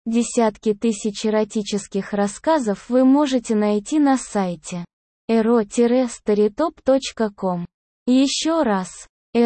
Десятки тысяч эротических рассказов вы можете найти на сайте ero-storytop.com. Еще раз,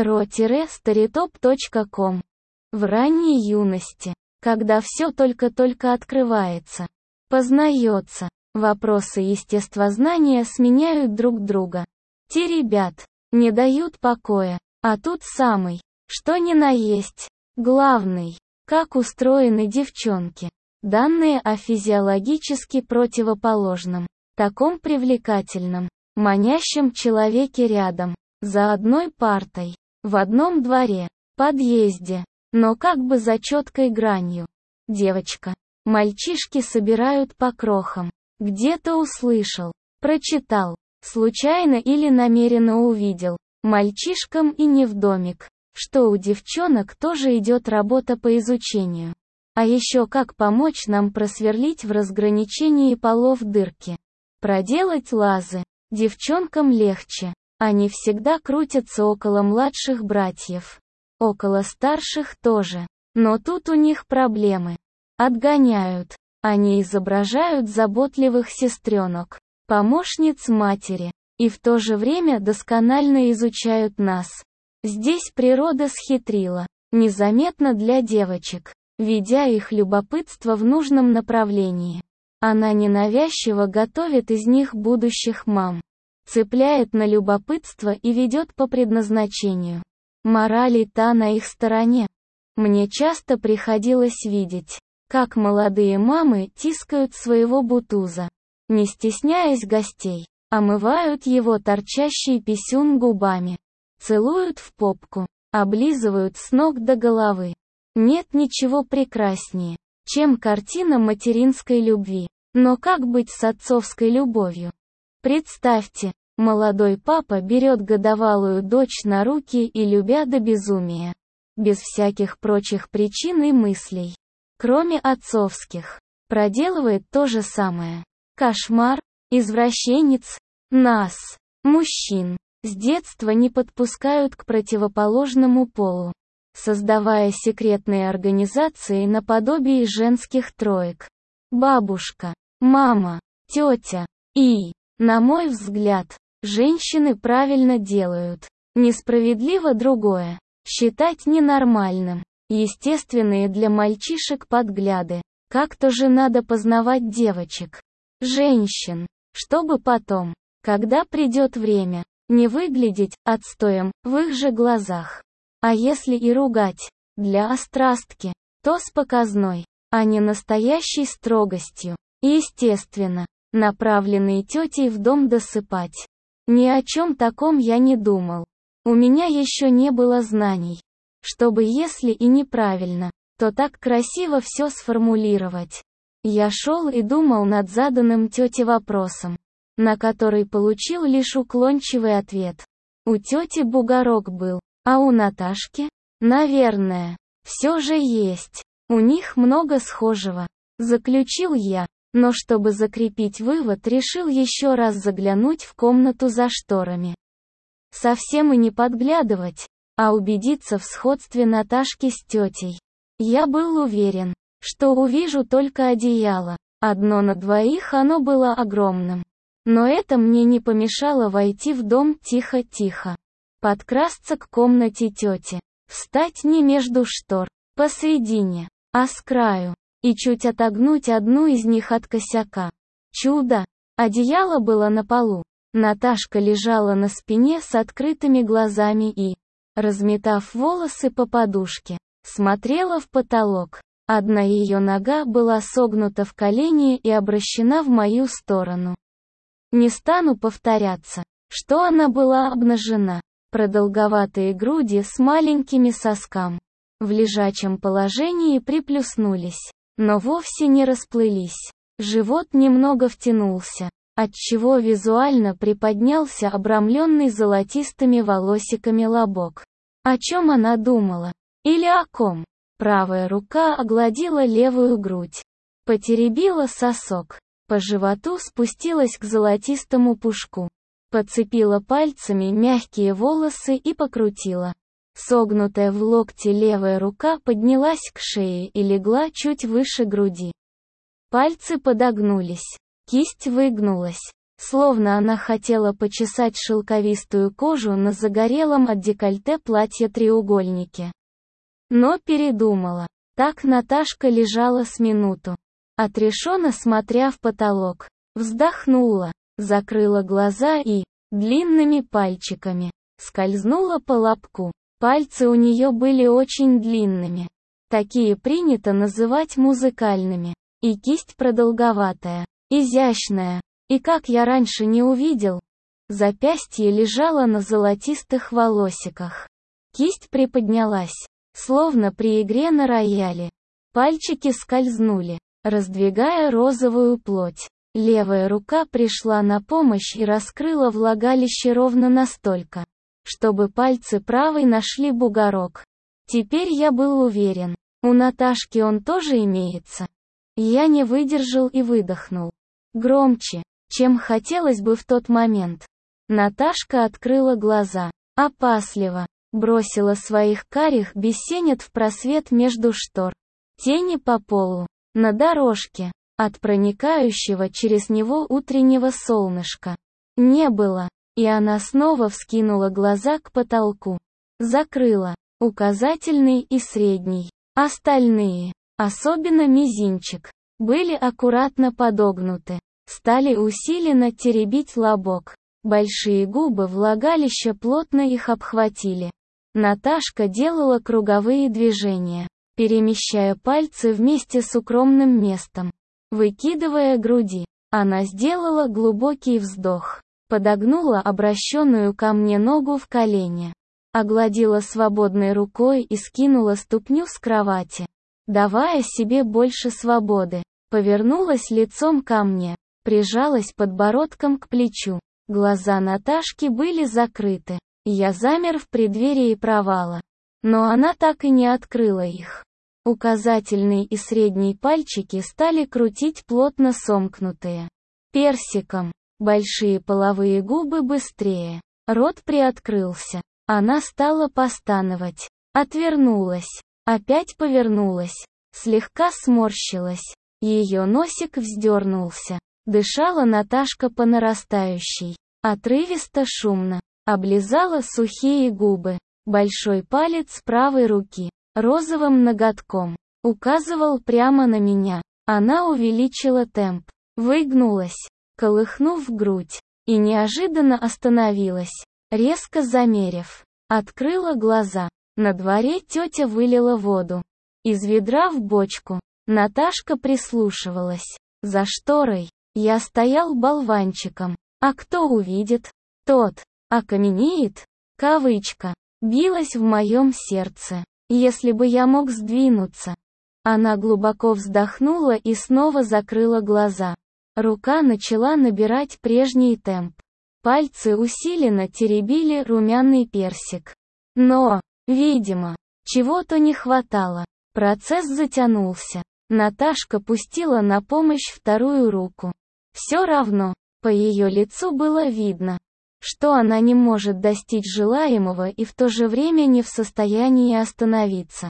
ero-storytop.com. В ранней юности, когда все только-только открывается, познается, вопросы естествознания сменяют друг друга. Те ребят не дают покоя, а тут самый, что ни на есть, главный. Как устроены девчонки. Данные о физиологически противоположном, таком привлекательном, манящем человеке рядом, за одной партой, в одном дворе, подъезде, но как бы за четкой гранью. Девочка. Мальчишки собирают по крохам. Где-то услышал, прочитал, случайно или намеренно увидел. Мальчишкам и не в домик. Что у девчонок тоже идет работа по изучению. А еще как помочь нам просверлить в разграничении полов дырки. Проделать лазы. Девчонкам легче. Они всегда крутятся около младших братьев. Около старших тоже. Но тут у них проблемы. Отгоняют. Они изображают заботливых сестренок, помощниц матери. И в то же время досконально изучают нас. Здесь природа схитрила, незаметно для девочек, ведя их любопытство в нужном направлении. Она ненавязчиво готовит из них будущих мам. Цепляет на любопытство и ведет по предназначению. Мораль и та на их стороне. Мне часто приходилось видеть, как молодые мамы тискают своего бутуза, не стесняясь гостей, омывают его торчащий писюн губами. Целуют в попку, облизывают с ног до головы. Нет ничего прекраснее, чем картина материнской любви. Но как быть с отцовской любовью? Представьте, молодой папа берет годовалую дочь на руки и любя до безумия. Без всяких прочих причин и мыслей. Кроме отцовских. Проделывает то же самое. Кошмар, извращенец, нас, мужчин. С детства не подпускают к противоположному полу, создавая секретные организации наподобие женских троек. Бабушка, мама, тетя. И, на мой взгляд, женщины правильно делают. Несправедливо другое. Считать ненормальным. Естественные для мальчишек подгляды. Как-то же надо познавать девочек. Женщин. Чтобы потом, когда придет время, не выглядеть отстоем в их же глазах. А если и ругать, для острастки, то с показной, а не настоящей строгостью. Естественно, направленный тетей в дом досыпать. Ни о чем таком я не думал. У меня еще не было знаний. Чтобы если и неправильно, то так красиво все сформулировать. Я шел и думал над заданным тете вопросом, на который получил лишь уклончивый ответ. У тети бугорок был, а у Наташки? Наверное. Все же есть. У них много схожего. Заключил я, но чтобы закрепить вывод, решил еще раз заглянуть в комнату за шторами. Совсем и не подглядывать, а убедиться в сходстве Наташки с тетей. Я был уверен, что увижу только одеяло. Одно на двоих оно было огромным. Но это мне не помешало войти в дом тихо-тихо. Подкрасться к комнате тети. Встать не между штор, посредине, а с краю. И чуть отогнуть одну из них от косяка. Чудо! Одеяло было на полу. Наташка лежала на спине с открытыми глазами и, разметав волосы по подушке, смотрела в потолок. Одна ее нога была согнута в колени и обращена в мою сторону. Не стану повторяться, что она была обнажена. Продолговатые груди с маленькими сосками в лежачем положении приплюснулись, но вовсе не расплылись. Живот немного втянулся, отчего визуально приподнялся обрамленный золотистыми волосиками лобок. О чем она думала? Или о ком? Правая рука огладила левую грудь, потеребила сосок, по животу спустилась к золотистому пушку, подцепила пальцами мягкие волосы и покрутила. Согнутая в локте левая рука поднялась к шее и легла чуть выше груди. Пальцы подогнулись. Кисть выгнулась. Словно она хотела почесать шелковистую кожу на загорелом от декольте платье-треугольнике. Но передумала. Так Наташка лежала с минуту. Отрешенно смотря в потолок. Вздохнула, закрыла глаза и, длинными пальчиками, скользнула по лобку. Пальцы у нее были очень длинными. Такие принято называть музыкальными. И кисть продолговатая, изящная. И как я раньше не увидел, запястье лежало на золотистых волосиках. Кисть приподнялась, словно при игре на рояле. Пальчики скользнули, раздвигая розовую плоть. Левая рука пришла на помощь и раскрыла влагалище ровно настолько, чтобы пальцы правой нашли бугорок. Теперь я был уверен, у Наташки он тоже имеется. Я не выдержал и выдохнул. Громче, чем хотелось бы в тот момент. Наташка открыла глаза, опасливо, бросила своих карих бесенят в просвет между штор. Тени по полу, на дорожке, от проникающего через него утреннего солнышка. Не было, и она снова вскинула глаза к потолку. Закрыла, указательный и средний. Остальные, особенно мизинчик, были аккуратно подогнуты. Стали усиленно теребить лобок. Большие губы влагалища плотно их обхватили. Наташка делала круговые движения, перемещая пальцы вместе с укромным местом. Выкидывая груди, она сделала глубокий вздох. Подогнула обращенную ко мне ногу в колени. Огладила свободной рукой и скинула ступню с кровати, давая себе больше свободы. Повернулась лицом ко мне, прижалась подбородком к плечу. Глаза Наташки были закрыты. Я замер в преддверии провала. Но она так и не открыла их. Указательный и средний пальчики стали крутить плотно сомкнутые. Персиком. Большие половые губы быстрее. Рот приоткрылся. Она стала постановать. Отвернулась. Опять повернулась. Слегка сморщилась. Ее носик вздернулся. Дышала Наташка по нарастающей. Отрывисто шумно. Облизала сухие губы. Большой палец правой руки, розовым ноготком, указывал прямо на меня. Она увеличила темп. Выгнулась, колыхнув грудь. И неожиданно остановилась, резко замерев. Открыла глаза. На дворе тетя вылила воду из ведра в бочку. Наташка прислушивалась. За шторой я стоял болванчиком. А кто увидит? Тот окаменеет. Кавычка. Билась в моем сердце. Если бы я мог сдвинуться. Она глубоко вздохнула и снова закрыла глаза. Рука начала набирать прежний темп. Пальцы усиленно теребили румяный персик. Но, видимо, чего-то не хватало. Процесс затянулся. Наташка пустила на помощь вторую руку. Все равно, по ее лицу было видно, что она не может достичь желаемого и в то же время не в состоянии остановиться.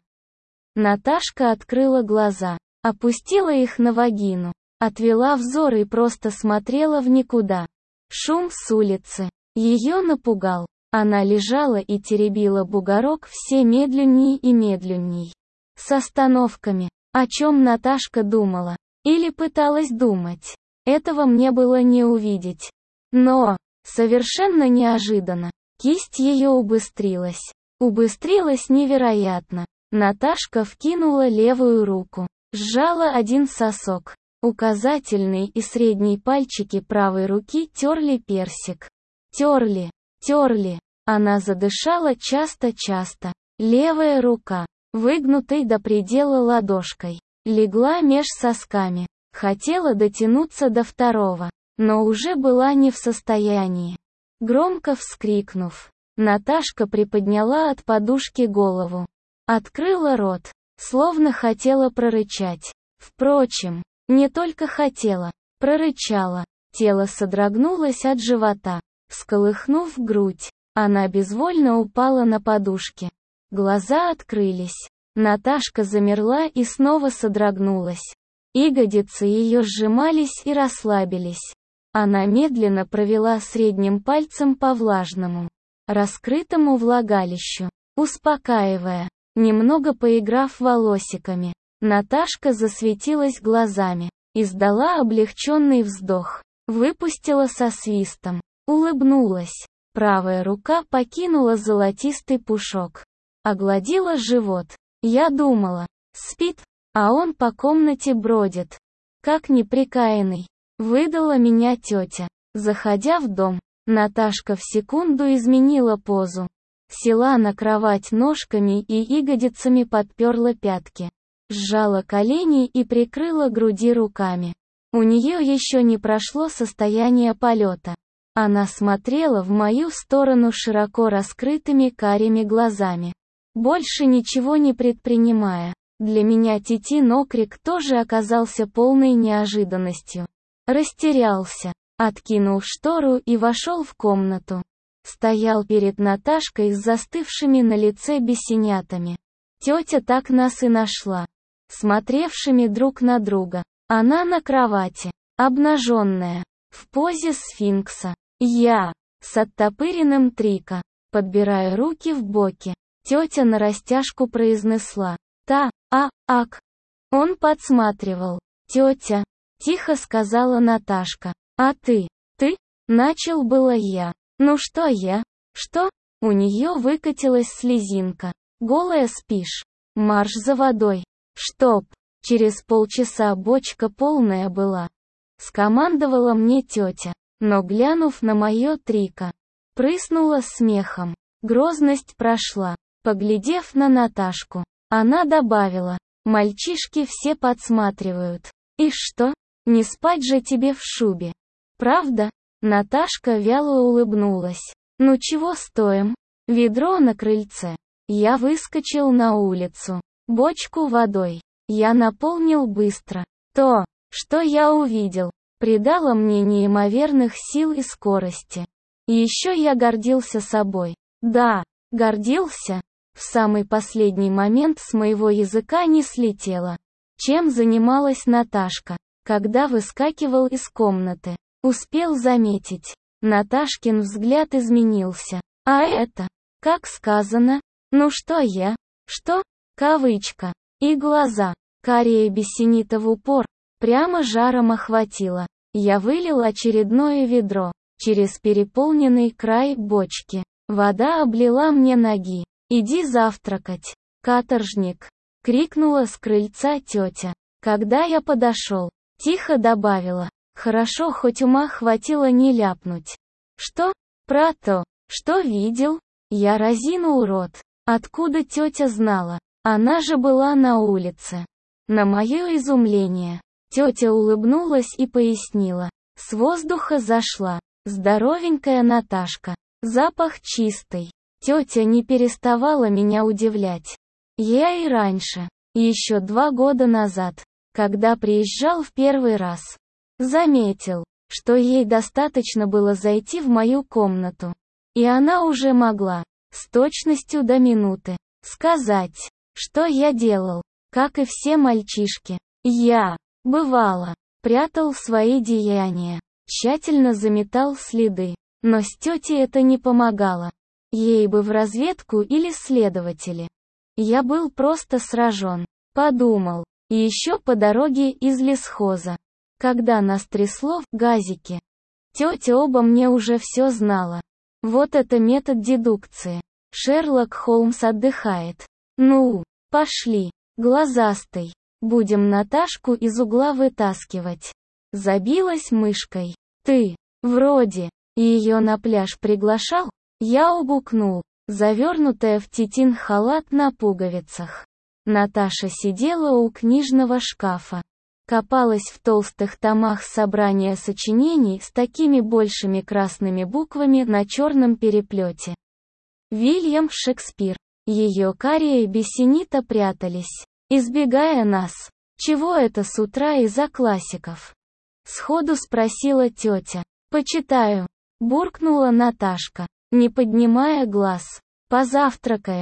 Наташка открыла глаза, опустила их на вагину, отвела взор и просто смотрела в никуда. Шум с улицы ее напугал. Она лежала и теребила бугорок все медленней и медленней. С остановками. О чем Наташка думала? Или пыталась думать? Этого мне было не увидеть. Но, совершенно неожиданно, кисть ее убыстрилась. Убыстрилась невероятно. Наташка вкинула левую руку, сжала один сосок. Указательный и средний пальчики правой руки терли персик. Терли, терли. Она задышала часто-часто. Левая рука, выгнутой до предела ладошкой, легла меж сосками. Хотела дотянуться до второго, но уже была не в состоянии. Громко вскрикнув, Наташка приподняла от подушки голову. Открыла рот, словно хотела прорычать. Впрочем, не только хотела, прорычала. Тело содрогнулось от живота. Всколыхнув грудь, она безвольно упала на подушки. Глаза открылись. Наташка замерла и снова содрогнулась. Ягодицы ее сжимались и расслабились. Она медленно провела средним пальцем по влажному, раскрытому влагалищу, успокаивая. Немного поиграв волосиками, Наташка засветилась глазами, издала облегченный вздох, выпустила со свистом, улыбнулась. Правая рука покинула золотистый пушок, огладила живот. Я думала, спит, а он по комнате бродит, как неприкаянный. Выдала меня тетя. Заходя в дом, Наташка в секунду изменила позу. Села на кровать ножками и ягодицами подперла пятки. Сжала колени и прикрыла груди руками. У нее еще не прошло состояние полета. Она смотрела в мою сторону широко раскрытыми карими глазами, больше ничего не предпринимая. Для меня Титин окрик тоже оказался полной неожиданностью. Растерялся, откинул штору и вошел в комнату. Стоял перед Наташкой с застывшими на лице бесенятами. Тетя так нас и нашла. Смотревшими друг на друга. Она на кровати, обнаженная, в позе сфинкса. Я, с оттопыренным трико, подбирая руки в боки. Тетя нарастяжку произнесла. Ак. Он подсматривал. Тетя, тихо сказала Наташка. А ты? Начал было я. Ну что я? Что? У нее выкатилась слезинка. Голая спишь? Марш за водой. Чтоб. Через полчаса бочка полная была. Скомандовала мне тетя, но глянув на мое трико, прыснула смехом. Грозность прошла. Поглядев на Наташку, она добавила. Мальчишки все подсматривают. И что? Не спать же тебе в шубе. Правда? Наташка вяло улыбнулась. Ну чего стоим? Ведро на крыльце. Я выскочил на улицу. Бочку водой. Я наполнил быстро. То, что я увидел, придало мне неимоверных сил и скорости. И еще я гордился собой. Да, гордился. В самый последний момент с моего языка не слетело. Чем занималась Наташка, когда выскакивал из комнаты? Успел заметить. Наташкин взгляд изменился. А это, как сказано, ну что я? Что? Кавычка. И глаза, карие бессенита в упор, прямо жаром охватило. Я вылил очередное ведро, через переполненный край бочки. Вода облила мне ноги. «Иди завтракать, каторжник!» — крикнула с крыльца тетя. Когда я подошел, тихо добавила. Хорошо, хоть ума хватило не ляпнуть. Что? Про то, что видел? Я разинул рот. Откуда тетя знала? Она же была на улице. На мое изумление, тетя улыбнулась и пояснила. С воздуха зашла. Здоровенькая Наташка. Запах чистый. Тетя не переставала меня удивлять. Я и раньше, еще 2 года назад, когда приезжал в первый раз, заметил, что ей достаточно было зайти в мою комнату. И она уже могла, с точностью до минуты, сказать, что я делал, как и все мальчишки. Я, бывало, прятал свои деяния, тщательно заметал следы, но с тетей это не помогало. Ей бы в разведку или следователи. Я был просто сражен. Подумал. И еще по дороге из лесхоза. Когда нас трясло в газике. Тетя обо мне уже все знала. Вот это метод дедукции. Шерлок Холмс отдыхает. Ну, пошли, глазастый. Будем Наташку из угла вытаскивать. Забилась мышкой. Ты, вроде, ее на пляж приглашал? Я угукнул, завернутая в Титин халат на пуговицах. Наташа сидела у книжного шкафа. Копалась в толстых томах собрания сочинений с такими большими красными буквами на черном переплете. Вильям Шекспир. Ее карие бессенита прятались, избегая нас. Чего это с утра из-за классиков? Сходу спросила тетя. Почитаю. Буркнула Наташка, не поднимая глаз. Позавтракаем.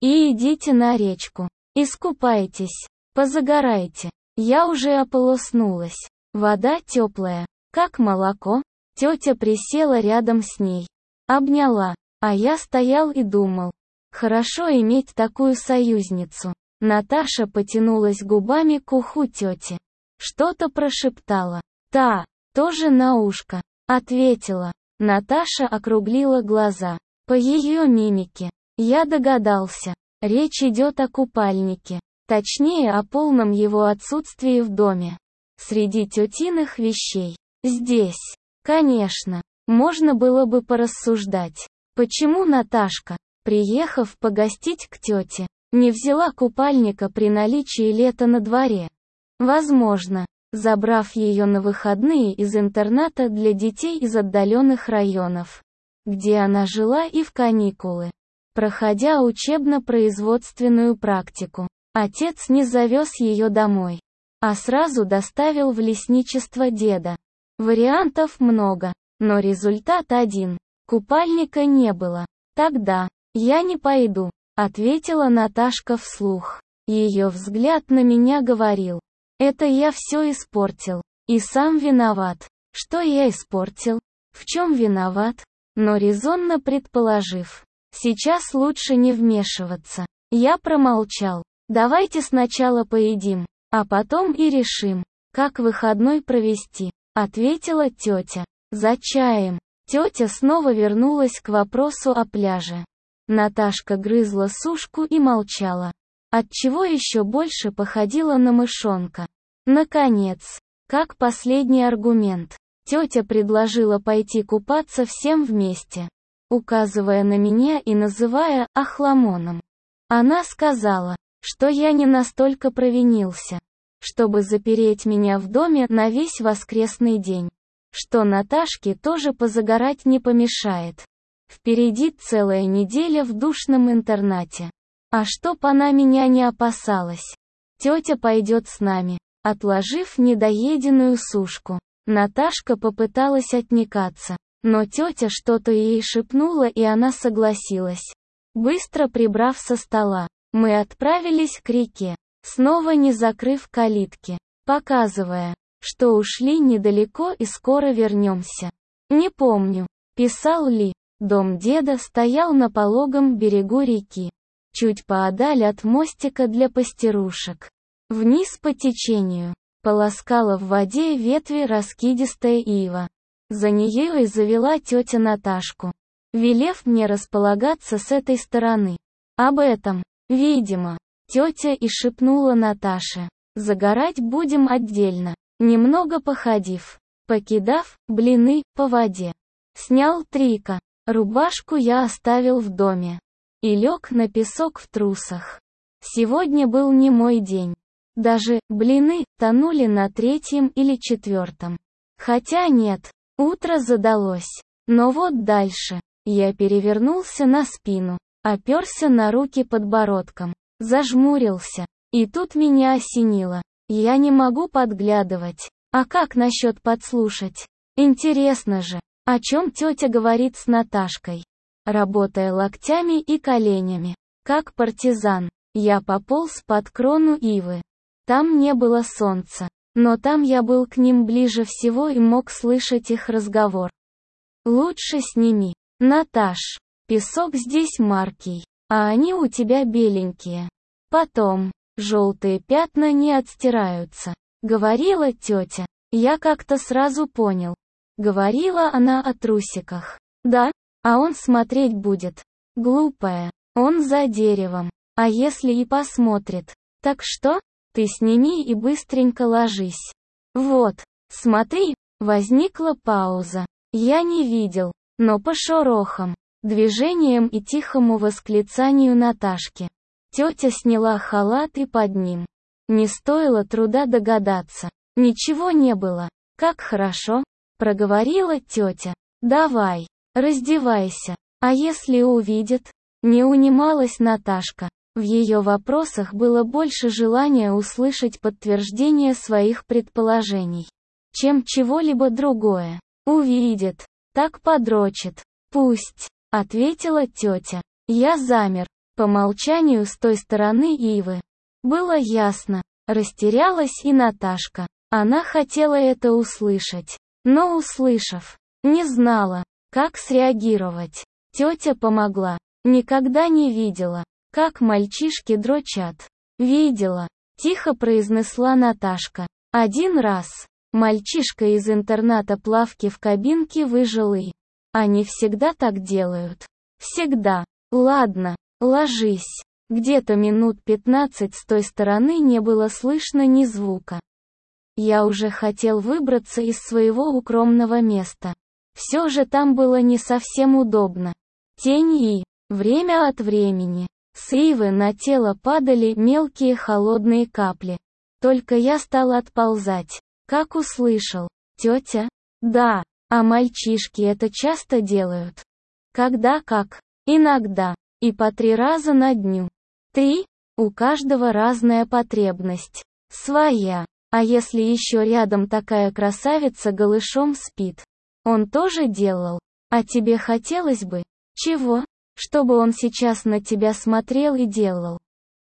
И идите на речку. Искупайтесь. Позагорайте. Я уже ополоснулась. Вода теплая, как молоко. Тетя присела рядом с ней. Обняла. А я стоял и думал. Хорошо иметь такую союзницу. Наташа потянулась губами к уху тети. Что-то прошептала. Та, тоже на ушко. Ответила. Наташа округлила глаза. По ее мимике. Я догадался. Речь идет о купальнике. Точнее, о полном его отсутствии в доме. Среди тетиных вещей. Здесь. Конечно. Можно было бы порассуждать. Почему Наташка, приехав погостить к тете, не взяла купальника при наличии лета на дворе? Возможно, забрав ее на выходные из интерната для детей из отдаленных районов, где она жила, и в каникулы, проходя учебно-производственную практику, отец не завез ее домой, а сразу доставил в лесничество деда. Вариантов много, но результат один. Купальника не было. Тогда я не пойду, ответила Наташка вслух. Ее взгляд на меня говорил. Это я все испортил. И сам виноват. Что я испортил? В чем виноват? Но резонно предположив. Сейчас лучше не вмешиваться. Я промолчал. Давайте сначала поедим, а потом и решим, как выходной провести, ответила тетя. За чаем. Тетя снова вернулась к вопросу о пляже. Наташка грызла сушку и молчала. Отчего еще больше походила на мышонка. Наконец, как последний аргумент, тетя предложила пойти купаться всем вместе, указывая на меня и называя охламоном. Она сказала, что я не настолько провинился, чтобы запереть меня в доме на весь воскресный день. Что Наташке тоже позагорать не помешает. Впереди целая неделя в душном интернате. А чтоб она меня не опасалась. Тетя пойдет с нами. Отложив недоеденную сушку, Наташка попыталась отнекаться, но тетя что-то ей шепнула, и она согласилась. Быстро прибрав со стола, мы отправились к реке, снова не закрыв калитки, показывая, что ушли недалеко и скоро вернемся. Не помню, писал ли, дом деда стоял на пологом берегу реки, чуть поодаль от мостика для пастерушек. Вниз по течению, полоскала в воде ветви раскидистая ива. За нее и завела тетя Наташку, велев мне располагаться с этой стороны. Об этом, видимо, тетя и шепнула Наташе. Загорать будем отдельно. Немного походив, покидав блины по воде. Снял трико, рубашку я оставил в доме. И лег на песок в трусах. Сегодня был не мой день. Даже блины тонули на 3-м или 4-м. Хотя нет, утро задалось. Но вот дальше. Я перевернулся на спину, оперся на руки подбородком, зажмурился. И тут меня осенило. Я не могу подглядывать. А как насчет подслушать? Интересно же, о чем тетя говорит с Наташкой? Работая локтями и коленями, как партизан, я пополз под крону ивы. Там не было солнца, но там я был к ним ближе всего и мог слышать их разговор. Лучше сними, Наташ. Песок здесь маркий, а они у тебя беленькие. Потом, желтые пятна не отстираются, говорила тетя. Я как-то сразу понял. Говорила она о трусиках. Да, а он смотреть будет. Глупая, он за деревом. А если и посмотрит? Так что? Ты сними и быстренько ложись. Вот, смотри, возникла пауза. Я не видел, но по шорохам, движениям и тихому восклицанию Наташки. Тетя сняла халат и под ним. Не стоило труда догадаться. Ничего не было. Как хорошо, проговорила тетя. Давай, раздевайся. А если увидит? Не унималась Наташка. В ее вопросах было больше желания услышать подтверждение своих предположений, чем чего-либо другое. Увидит, так подрочит. Пусть, ответила тетя. Я замер. По молчанию с той стороны ивы. Было ясно. Растерялась и Наташка. Она хотела это услышать. Но услышав, не знала, как среагировать. Тетя помогла. Никогда не видела, как мальчишки дрочат. Видела, тихо произнесла Наташка. Один раз. Мальчишка из интерната плавки в кабинке выжил и... Они всегда так делают. Всегда. Ладно, ложись. Где-то минут 15 с той стороны не было слышно ни звука. Я уже хотел выбраться из своего укромного места. Все же там было не совсем удобно. Тень и, время от времени, с ивы на тело падали мелкие холодные капли. Только я стал отползать, как услышал. Тетя? Да, а мальчишки это часто делают. Когда как? Иногда. И по 3 раза на дню. 3? У каждого разная потребность. Своя. А если еще рядом такая красавица голышом спит? Он тоже делал? А тебе хотелось бы? Чего? Чтобы он сейчас на тебя смотрел и делал.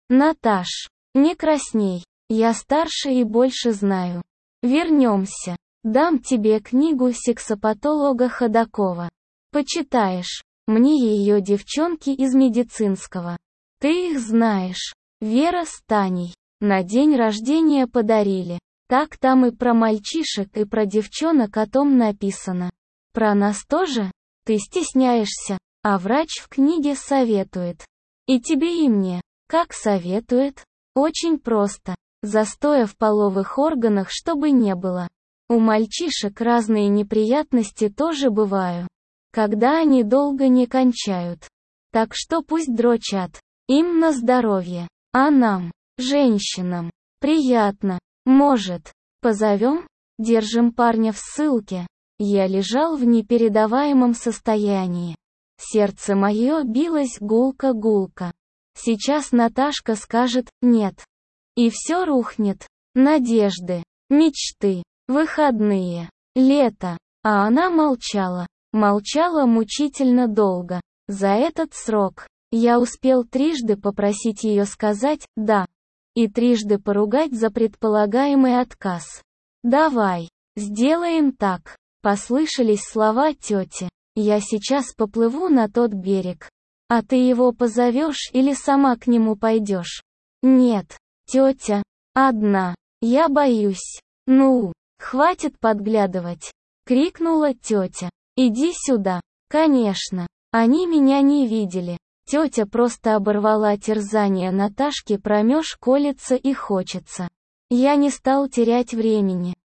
Наташ, не красней. Я старше и больше знаю. Вернемся. Дам тебе книгу сексопатолога Ходакова. Почитаешь. Мне ее девчонки из медицинского. Ты их знаешь. Вера с Таней. На день рождения подарили. Так там и про мальчишек, и про девчонок о том написано. Про нас тоже? Ты стесняешься, а врач в книге советует. И тебе, и мне. Как советует? Очень просто. Застоя в половых органах, чтобы не было. У мальчишек разные неприятности тоже бывают. Когда они долго не кончают. Так что пусть дрочат. Им на здоровье. А нам, женщинам, приятно. Может, позовем? Держим парня в ссылке. Я лежал в непередаваемом состоянии. Сердце мое билось гулко-гулко. Сейчас Наташка скажет «нет». И все рухнет. Надежды, мечты, выходные, лето. А она молчала. Молчала мучительно долго. За этот срок я успел трижды попросить ее сказать «да». И трижды поругать за предполагаемый отказ. «Давай, сделаем так», — послышались слова тети. «Я сейчас поплыву на тот берег. А ты его позовешь или сама к нему пойдешь?» «Нет, тетя, одна. Я боюсь». «Ну, хватит подглядывать», — крикнула тетя. «Иди сюда». Конечно, они меня не видели. Тетя просто оборвала терзание Наташки, промеж колется и хочется. Я не стал терять времени.